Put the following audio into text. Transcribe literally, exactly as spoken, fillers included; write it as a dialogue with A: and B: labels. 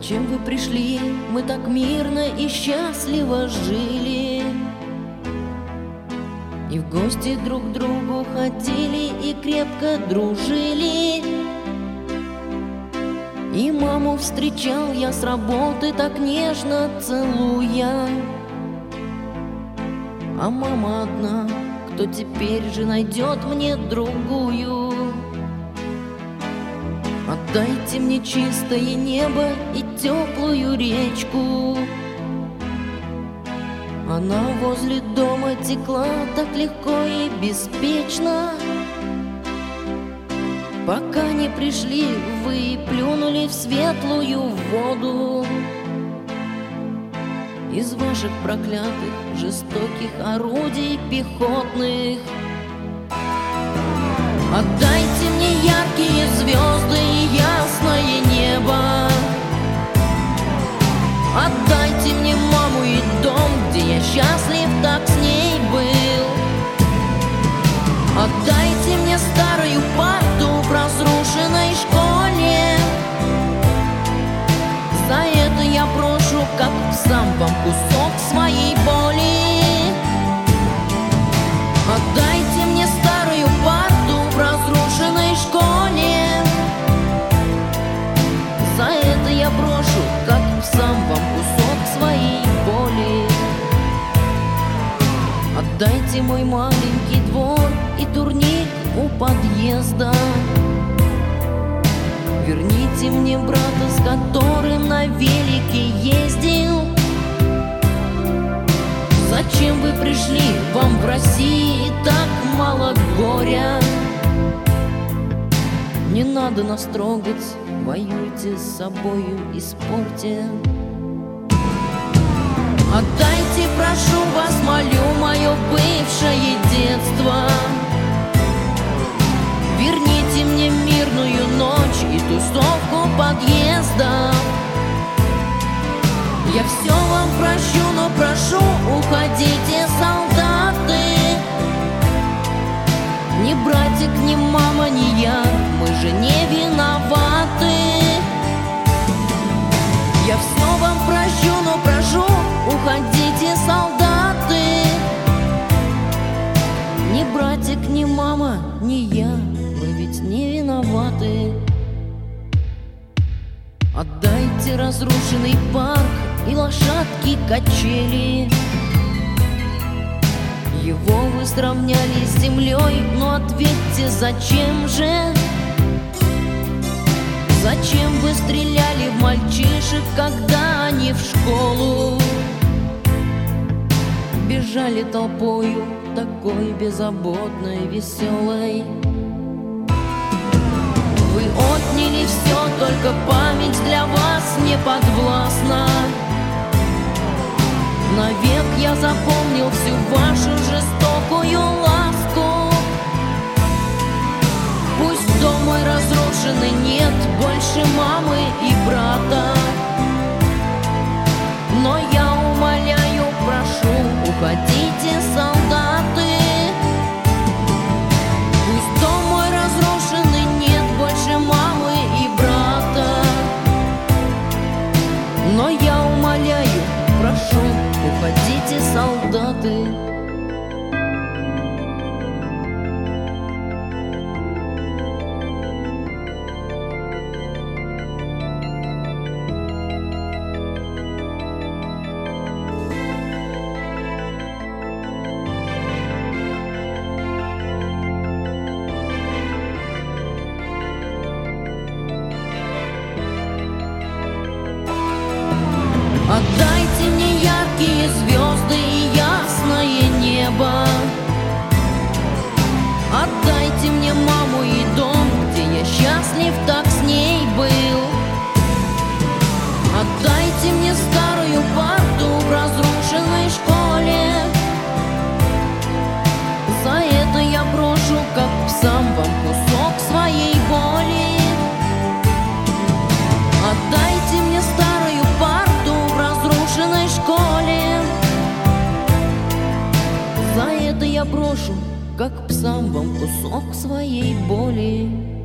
A: Зачем вы пришли? Мы так мирно и счастливо жили, и в гости друг к другу ходили, и крепко дружили. И маму встречал я с работы, так нежно целуя. А мама одна, кто теперь же найдет мне другую? Отдайте мне чистое небо и теплую речку. Она возле дома текла так легко и беспечно, пока не пришли вы и плюнули в светлую воду. Из ваших проклятых жестоких орудий пехотных отдайте мне яркие звезды и ясное небо. Отдайте мне маму и дом, где я счастлив так с ней был. Отдайте мне старую парту в разрушенной школе. За это я брошу, как сам вам, кусок своей боли. Отдайте мне старую парту в разрушенной школе. За это я брошу, как сам вам, кусок своей боли. Отдайте мой маленький двор и турник у подъезда. Верните мне брата, с которым на велике ездил. Зачем вы пришли? Вам в России так мало горя. Не надо нас трогать, воюйте с собою и спорьте. Отдайте, прошу вас, молю, мое бывшее детство. Верните мне мирную ночь и тусовку подъезда. Я все вам прощу, но прошу, уходите, солдаты. Ни братик, ни мама, ни я, мы же не виноваты. Я все вам прощу, но прошу, уходите, солдаты. Ни братик, ни мама, ни я, мы ведь не виноваты. Отдайте разрушенный парк и лошадки качели. Его вы сравняли с землей, но ответьте, зачем же? Зачем вы стреляли в мальчишек, когда они в школу бежали толпою, такой беззаботной, веселой? Вы отняли все, только память для вас не подвластна. Навек я запомнил всю вашу жестокую ласку. Пусть дом мой разрушенный, нет больше мамы и брата, но я умоляю, прошу, уходите, солдаты. Пусть дом мой разрушенный, нет больше мамы и брата, но я умоляю, прошу, уходите, солдаты. Отдайте мне яркие звезды и ясное небо. Отдайте мне маму и дом, где я счастлив так с ней был. Отдайте мне старую парту в разрушенной школе. За это я брошу, как сам вам, кусок своей боли. Отдайте мне старую парту в разрушенной школе. За это я брошу, как псам вам, кусок своей боли.